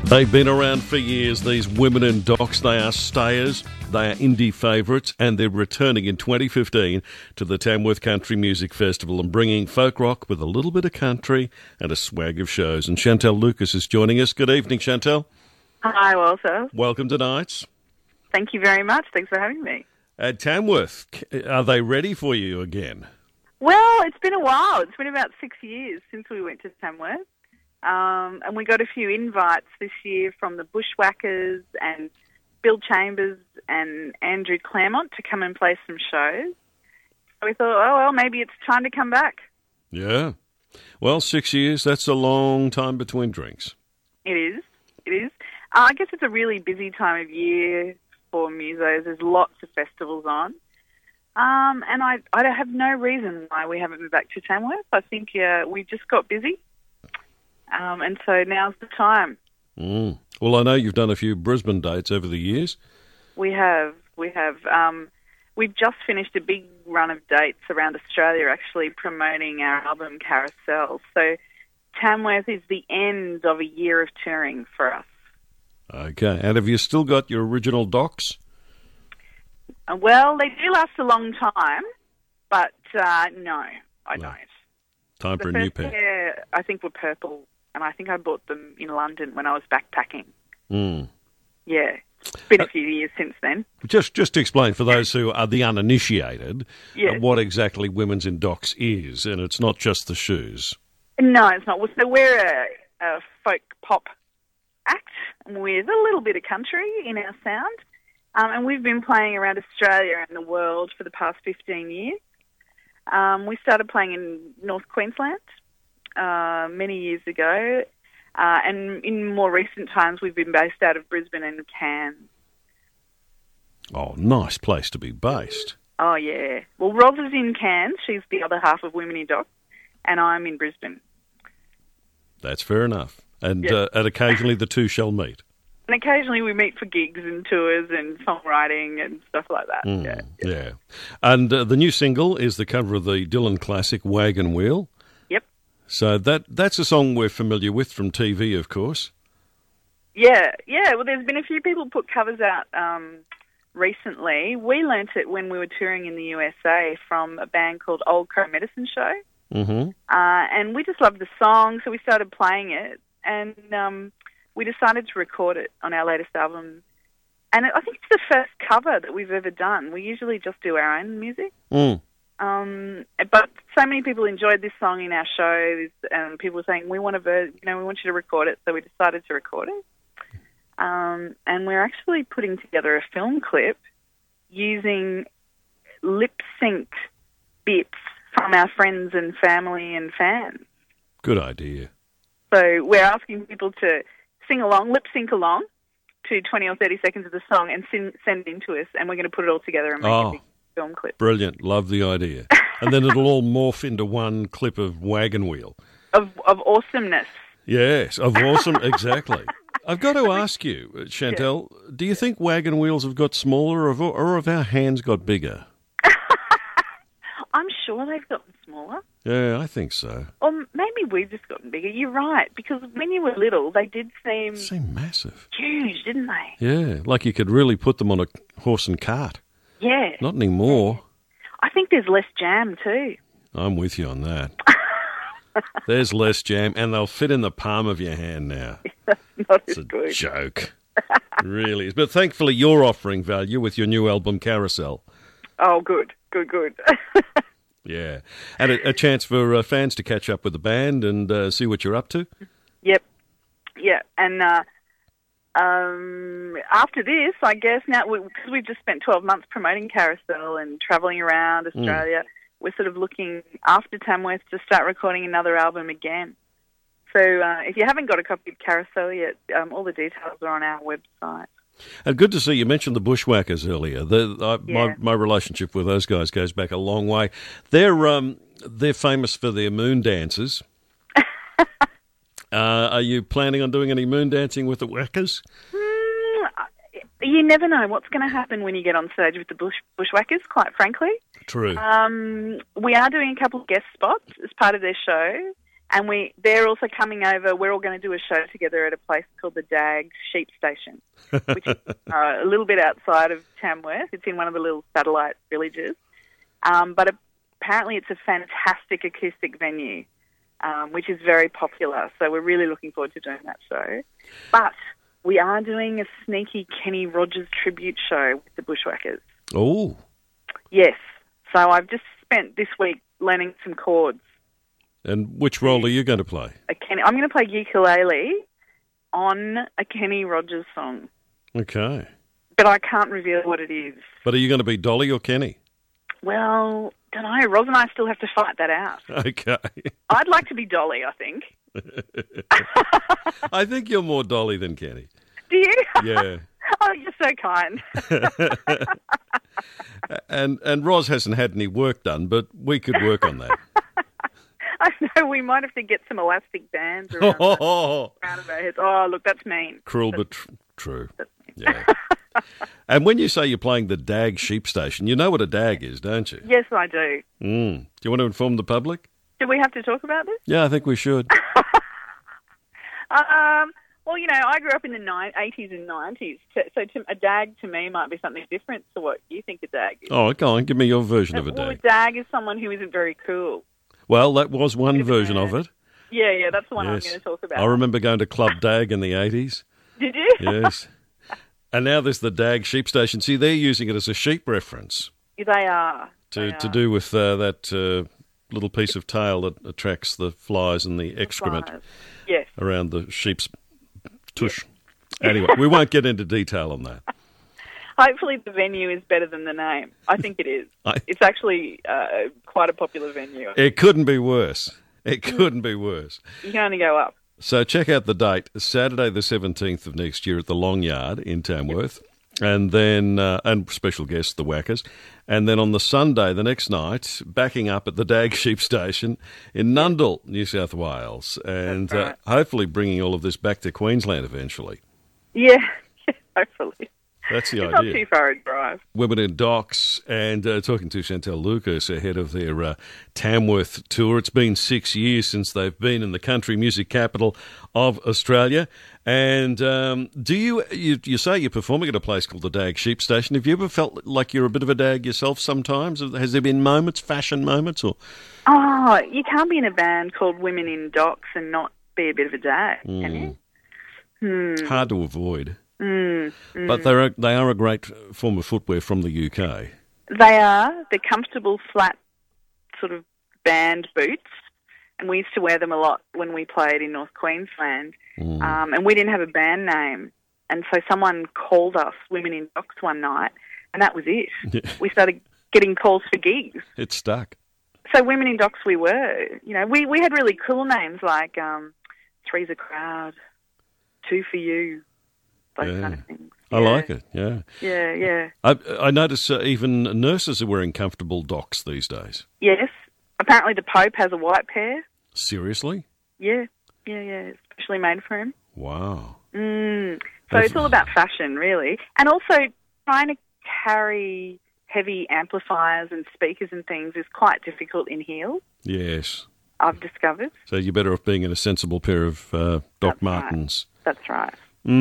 They've been around for years, these women in docks. They are stayers, they are indie favourites, and they're returning in 2015 to the Tamworth Country Music Festival and bringing folk rock with a little bit of country and a swag of shows. And Chantel Lucas is joining us. Good evening, Chantel. Hi, Walter. Welcome to Nights. Thank you very much. Thanks for having me. At Tamworth, are they ready for you again? Well, it's been a while. It's been about 6 years since we went to Tamworth. And we got a few invites this year from the Bushwhackers and Bill Chambers and Andrew Claremont to come and play some shows. So we thought, oh, well, maybe it's time to come back. Yeah. Well, 6 years, that's a long time between drinks. It is. It is. I guess it's a really busy time of year for musos. There's lots of festivals on. And I have no reason why we haven't been back to Tamworth. I think we just got busy. And so now's the time. Well, I know you've done a few Brisbane dates over the years. We have. We've just finished a big run of dates around Australia, actually promoting our album Carousel. So Tamworth is the end of a year of touring for us. Okay. And have you still got your original docks? Well, they do last a long time, but no, I don't. Time for a new pair. Pair, I think, were purple, and I think I bought them in London when I was backpacking. Yeah, it's been a few years since then. Just to explain for those who are the uninitiated, what exactly Women's in Docks is, and it's not just the shoes. No, it's not. So we're a folk pop act with a little bit of country in our sound, and we've been playing around Australia and the world for the past 15 years. We started playing in North Queensland many years ago, and in more recent times we've been based out of Brisbane and Cairns. Oh, nice place to be based. Oh, yeah. Well, Roz is in Cairns. She's the other half of Women in Docks, and I'm in Brisbane. That's fair enough. And occasionally the two shall meet. And occasionally we meet for gigs and tours and songwriting and stuff like that. Yeah. And the new single is the cover of the Dylan classic Wagon Wheel. Yep. So that's a song we're familiar with from TV, of course. Yeah. Well, there's been a few people put covers out recently. We learnt it when we were touring in the USA from a band called Old Crow Medicine Show. Mm-hmm. And we just loved the song, so we started playing it. And we decided to record it on our latest album. And I think it's the first cover that we've ever done. We usually just do our own music. But so many people enjoyed this song in our shows, and people were saying, we want you to record it. So we decided to record it. And we're actually putting together a film clip using lip-synced bits from our friends and family and fans. Good idea. So we're asking people to sing along, lip-sync along to 20 or 30 seconds of the song and send it in to us, and we're going to put it all together and make a big film clip. Brilliant. Love the idea. And then it'll all morph into one clip of Wagon Wheel. Of awesomeness. Yes, of awesome, exactly. I've got to ask you, Chantel, do you think wagon wheels have got smaller or have our hands got bigger? I'm sure they've gotten smaller. Yeah, I think so. Or maybe we've just gotten bigger. You're right, because when you were little, they did seem massive. Huge, didn't they? Yeah, like you could really put them on a horse and cart. Yeah. Not anymore. I think there's less jam too. I'm with you on that. There's less jam, and they'll fit in the palm of your hand now. Not it's as good. It's a joke. It really is. But thankfully, you're offering value with your new album, Carousel. Oh, good. Yeah. And a chance for fans to catch up with the band and see what you're up to? Yep. Yeah. And after this, I guess, now, because we've just spent 12 months promoting Carousel and travelling around Australia, we're sort of looking after Tamworth to start recording another album again. So if you haven't got a copy of Carousel yet, all the details are on our website. And good to see you mentioned the Bushwhackers earlier. My relationship with those guys goes back a long way. They're famous for their moon dances. Are you planning on doing any moon dancing with the Whackers? You never know what's going to happen when you get on stage with the Bushwhackers, quite frankly. True. We are doing a couple of guest spots as part of their show, And they're also coming over. We're all going to do a show together at a place called the Dag Sheep Station, which is a little bit outside of Tamworth. It's in one of the little satellite villages. But apparently it's a fantastic acoustic venue, which is very popular. So we're really looking forward to doing that show. But we are doing a sneaky Kenny Rogers tribute show with the Bushwhackers. Oh. Yes. So I've just spent this week learning some chords. And which role are you going to play? I'm going to play ukulele on a Kenny Rogers song. Okay. But I can't reveal what it is. But are you going to be Dolly or Kenny? Well, don't know. Roz and I still have to fight that out. Okay. I'd like to be Dolly, I think. I think you're more Dolly than Kenny. Do you? Yeah. Oh, you're so kind. And Roz hasn't had any work done, but we could work on that. I know, we might have to get some elastic bands around, around of our heads. Oh, look, that's mean. Cruel, but true. Yeah. And when you say you're playing the Dag Sheep Station, you know what a dag is, don't you? Yes, I do. Do you want to inform the public? Do we have to talk about this? Yeah, I think we should. Well, you know, I grew up in the 80s and 90s, so a dag to me might be something different to what you think a dag is. Oh, go on, give me your version of a Well, dag. a dag is someone who isn't very cool. Well, that was one version of it. Yeah, that's the one I'm going to talk about. I remember going to Club Dag in the 80s. Did you? Yes. And now there's the Dag Sheep Station. See, they're using it as a sheep reference. They are. To do with that little piece of tail that attracts the flies and the excrement around the sheep's tush. Yes. Anyway, we won't get into detail on that. Hopefully the venue is better than the name. I think it is. It's actually quite a popular venue. It couldn't be worse. It couldn't be worse. You can only go up. So check out the date, Saturday the 17th of next year at the Long Yard in Tamworth. And then, and special guests, the Whackers. And then on the Sunday, the next night, backing up at the Dag Sheep Station in Nundle, New South Wales. And hopefully bringing all of this back to Queensland eventually. Yeah, hopefully. That's the it's idea. Not too far a drive. Women in Docks, and talking to Chantel Lucas ahead of their Tamworth tour. It's been 6 years since they've been in the country music capital of Australia. And do you say you're performing at a place called the Dag Sheep Station. Have you ever felt like you're a bit of a dag yourself sometimes? Has there been moments, fashion moments? Or? Oh, you can't be in a band called Women in Docks and not be a bit of a dag, can you? It's hard to avoid. But they are a great form of footwear from the UK. They are. They're comfortable, flat, sort of band boots. And we used to wear them a lot when we played in North Queensland. And we didn't have a band name. And so someone called us Women in Docks one night, and that was it. Yeah. We started getting calls for gigs. It stuck. So Women in Docks we were. You know, we had really cool names like Three's a Crowd, Two for You. Those kind of things. Yeah. I like it, yeah. Yeah. I notice even nurses are wearing comfortable docks these days. Yes. Apparently the Pope has a white pair. Seriously? Yeah. Especially made for him. Wow. So it's all about fashion, really. And also trying to carry heavy amplifiers and speakers and things is quite difficult in heels. Yes. I've discovered. So you're better off being in a sensible pair of Doc Martens. Right. That's right.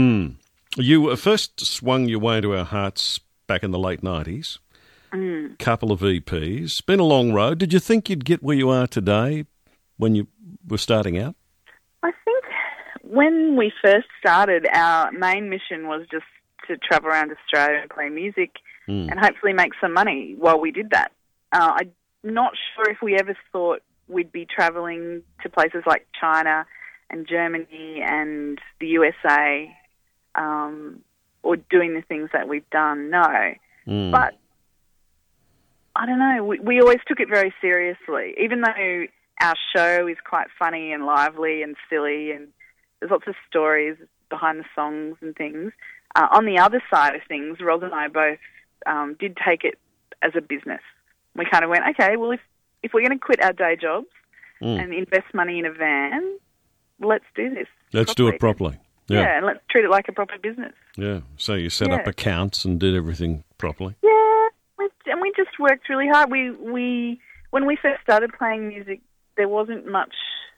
You first swung your way into our hearts back in the late 90s. Couple of EPs. Been a long road. Did you think you'd get where you are today when you were starting out? I think when we first started, our main mission was just to travel around Australia and play music and hopefully make some money while we did that. I'm not sure if we ever thought we'd be travelling to places like China and Germany and the USA or doing the things that we've done. No. But I don't know, we always took it very seriously, even though our show is quite funny and lively and silly and there's lots of stories behind the songs and things. On the other side of things, Roz and I both did take it as a business. We kind of went, okay, well, if we're going to quit our day jobs and invest money in a van, let's do this. Let's do it properly. Yeah, and let's treat it like a proper business. Yeah, so you set up accounts and did everything properly. Yeah. And we just worked really hard. When we first started playing music, there wasn't much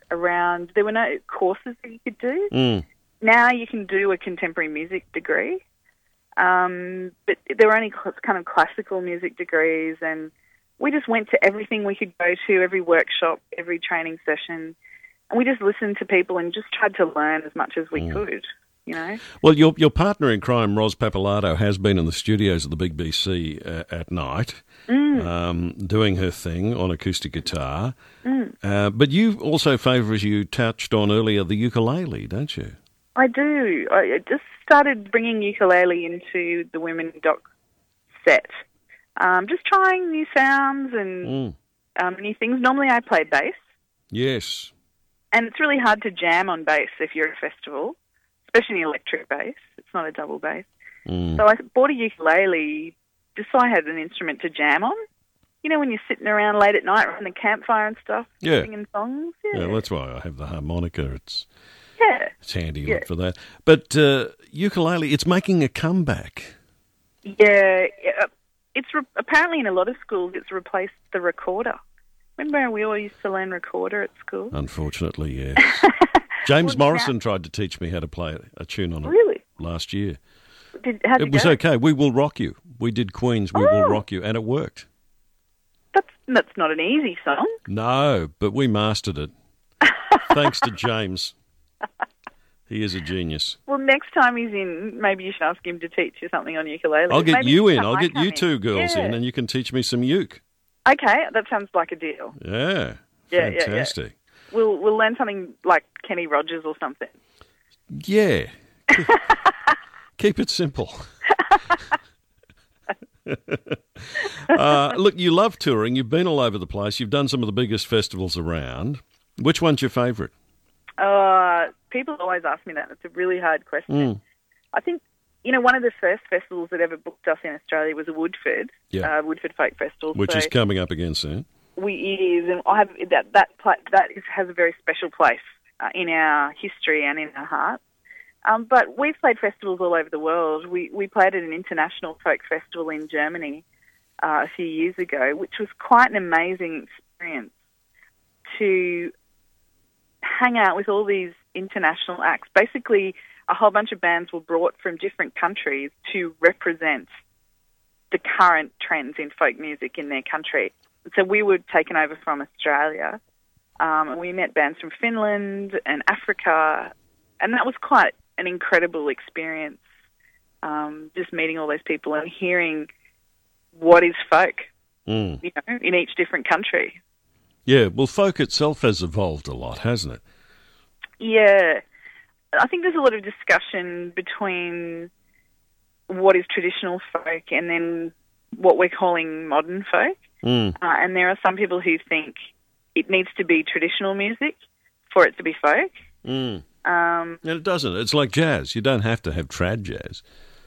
around. There were no courses that you could do. Mm. Now you can do a contemporary music degree, but there were only kind of classical music degrees, and we just went to everything we could go to, every workshop, every training session, and we just listened to people and just tried to learn as much as we could, you know. Well, your partner in crime, Ros Pappalardo, has been in the studios of the Big BC at night, doing her thing on acoustic guitar. But you also favour, as you touched on earlier, the ukulele, don't you? I do. I just started bringing ukulele into the Women in Docs set. Just trying new sounds and new things. Normally I play bass. Yes. And it's really hard to jam on bass if you're at a festival, especially electric bass. It's not a double bass. So I bought a ukulele just so I had an instrument to jam on. You know, when you're sitting around late at night around the campfire and stuff, singing songs. Yeah, that's why I have the harmonica. It's handy for that. But ukulele, it's making a comeback. Yeah, it's apparently in a lot of schools it's replaced the recorder. Remember we all used to learn recorder at school? Unfortunately, yes. James Morrison tried to teach me how to play a tune on it last year. How'd it was go? Okay. We Will Rock You. We did Queen's We Will Rock You, and it worked. That's not an easy song. No, but we mastered it. Thanks to James. He is a genius. Well, next time he's in, maybe you should ask him to teach you something on ukulele. I'll get maybe you in. I'll get you two girls in, and you can teach me some uke. Okay, that sounds like a deal. Yeah, fantastic. Yeah. We'll learn something like Kenny Rogers or something. Yeah. Keep it simple. Look, you love touring. You've been all over the place. You've done some of the biggest festivals around. Which one's your favourite? People always ask me that. It's a really hard question. I think, you know, one of the first festivals that ever booked us in Australia was a Woodford Folk Festival. Which is coming up again soon. It is, and I have has a very special place in our history and in our hearts. But we've played festivals all over the world. We played at an international folk festival in Germany a few years ago, which was quite an amazing experience to hang out with all these international acts. Basically, a whole bunch of bands were brought from different countries to represent the current trends in folk music in their country. So we were taken over from Australia, and we met bands from Finland and Africa, and that was quite an incredible experience, just meeting all those people and hearing what is folk, you know, in each different country. Yeah, well, folk itself has evolved a lot, hasn't it? Yeah. I think there's a lot of discussion between what is traditional folk and then what we're calling modern folk. And there are some people who think it needs to be traditional music for it to be folk. And it doesn't. It's like jazz. You don't have to have trad jazz.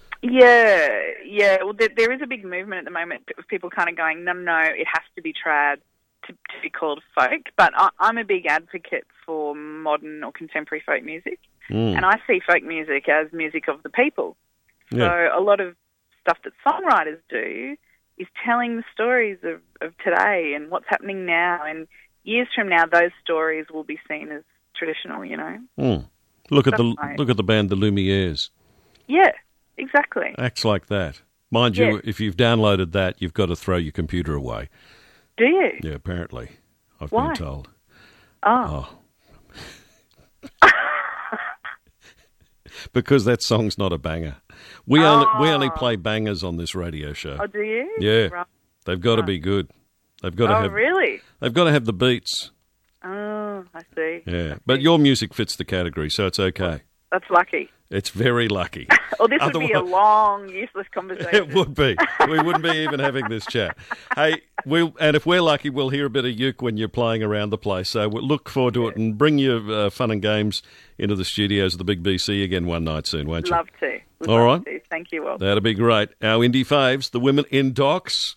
Yeah. Well, there is a big movement at the moment of people kind of going, no, it has to be trad to be called folk. But I'm a big advocate for modern or contemporary folk music. And I see folk music as music of the people. So a lot of stuff that songwriters do is telling the stories of today and what's happening now. And years from now, those stories will be seen as traditional, you know. Look at the band The Lumières. Yeah, exactly. Acts like that. Mind you, if you've downloaded that, you've got to throw your computer away. Do you? Yeah, apparently. I've Why? been told. Oh. Because that song's not a banger. We only play bangers on this radio show. Oh, do you? Yeah. Right. They've got to be good. They've got to have. Really? They've got to have the beats. Oh, I see. Yeah, but your music fits the category, so it's okay. That's lucky. It's very lucky. Or this would be a long, useless conversation. It would be. We wouldn't be even having this chat. Hey, and if we're lucky, we'll hear a bit of uke when you're playing around the place. So we'll look forward to it and bring your fun and games into the studios of the Big BC again one night soon, won't you? Love to. All right. Thank you, Will. That'd be great. Our indie faves, the Women in Docs.